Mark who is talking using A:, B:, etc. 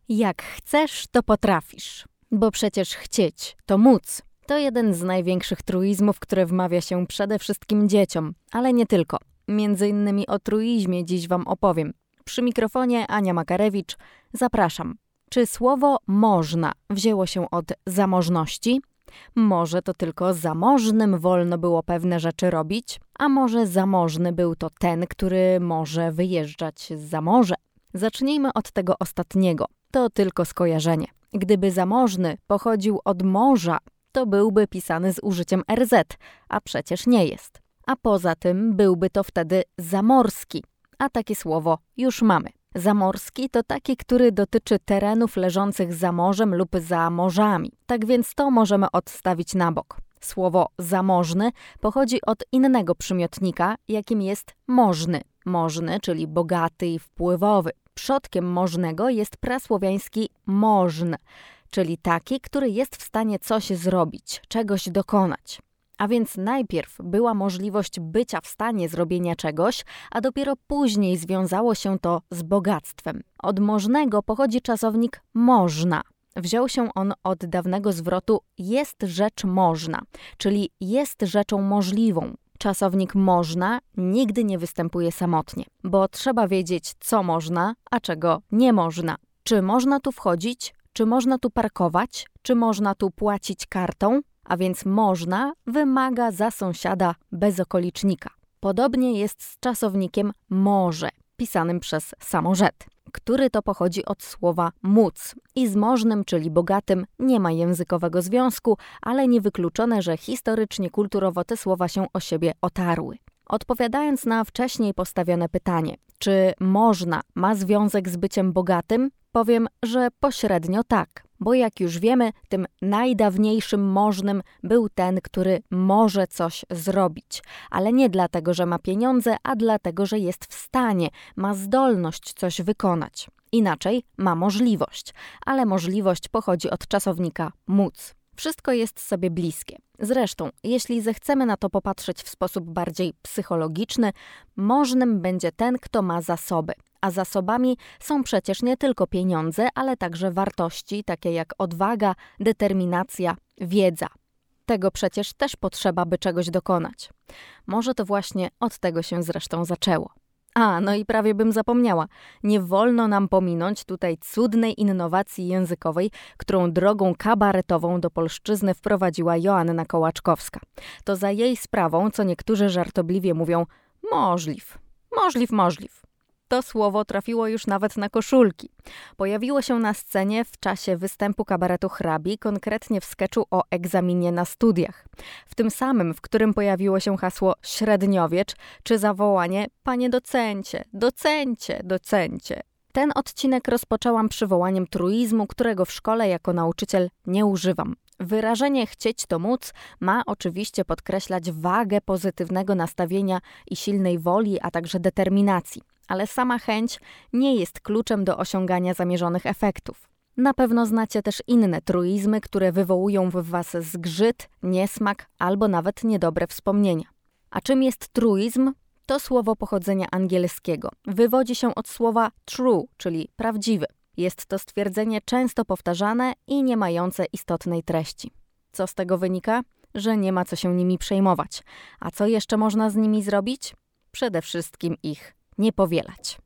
A: Jak chcesz, to potrafisz, bo przecież chcieć to móc. To jeden z największych truizmów, które wmawia się przede wszystkim dzieciom, ale nie tylko. Między innymi o truizmie dziś Wam opowiem. Przy mikrofonie Ania Makarewicz, zapraszam. Czy słowo można wzięło się od zamożności? Może to tylko zamożnym wolno było pewne rzeczy robić, a może zamożny był to ten, który może wyjeżdżać za morze? Zacznijmy od tego ostatniego. To tylko skojarzenie. Gdyby zamożny pochodził od morza, to byłby pisany z użyciem RZ, a przecież nie jest. A poza tym byłby to wtedy zamorski, a takie słowo już mamy. Zamorski to taki, który dotyczy terenów leżących za morzem lub za morzami. Tak więc to możemy odstawić na bok. Słowo zamożny pochodzi od innego przymiotnika, jakim jest możny. Możny, czyli bogaty i wpływowy. Przodkiem możnego jest prasłowiański możn, czyli taki, który jest w stanie coś zrobić, czegoś dokonać. A więc najpierw była możliwość bycia w stanie zrobienia czegoś, a dopiero później związało się to z bogactwem. Od możnego pochodzi czasownik można. Wziął się on od dawnego zwrotu jest rzecz można, czyli jest rzeczą możliwą. Czasownik można nigdy nie występuje samotnie, bo trzeba wiedzieć, co można, a czego nie można. Czy można tu wchodzić, czy można tu parkować, czy można tu płacić kartą? A więc można wymaga za sąsiada bez okolicznika. Podobnie jest z czasownikiem może, pisanym przez samo rzet, który to pochodzi od słowa móc i z możnym, czyli bogatym, nie ma językowego związku, ale niewykluczone, że historycznie, kulturowo te słowa się o siebie otarły. Odpowiadając na wcześniej postawione pytanie, czy można ma związek z byciem bogatym, powiem, że pośrednio tak. Bo jak już wiemy, tym najdawniejszym możnym był ten, który może coś zrobić. Ale nie dlatego, że ma pieniądze, a dlatego, że jest w stanie, ma zdolność coś wykonać. Inaczej ma możliwość, ale możliwość pochodzi od czasownika móc. Wszystko jest sobie bliskie. Zresztą, jeśli zechcemy na to popatrzeć w sposób bardziej psychologiczny, możnym będzie ten, kto ma zasoby. A zasobami są przecież nie tylko pieniądze, ale także wartości, takie jak odwaga, determinacja, wiedza. Tego przecież też potrzeba, by czegoś dokonać. Może to właśnie od tego się zresztą zaczęło. No i prawie bym zapomniała. Nie wolno nam pominąć tutaj cudnej innowacji językowej, którą drogą kabaretową do polszczyzny wprowadziła Joanna Kołaczkowska. To za jej sprawą, co niektórzy żartobliwie mówią, możliw. To słowo trafiło już nawet na koszulki. Pojawiło się na scenie w czasie występu kabaretu Hrabi, konkretnie w skeczu o egzaminie na studiach. W tym samym, w którym pojawiło się hasło średniowiecz, czy zawołanie panie docencie. Ten odcinek rozpoczęłam przywołaniem truizmu, którego w szkole jako nauczyciel nie używam. Wyrażenie chcieć to móc ma oczywiście podkreślać wagę pozytywnego nastawienia i silnej woli, a także determinacji. Ale sama chęć nie jest kluczem do osiągania zamierzonych efektów. Na pewno znacie też inne truizmy, które wywołują w Was zgrzyt, niesmak albo nawet niedobre wspomnienia. A czym jest truizm? To słowo pochodzenia angielskiego. Wywodzi się od słowa true, czyli prawdziwy. Jest to stwierdzenie często powtarzane i nie mające istotnej treści. Co z tego wynika? Że nie ma co się nimi przejmować. A co jeszcze można z nimi zrobić? Przede wszystkim ich nie powielać.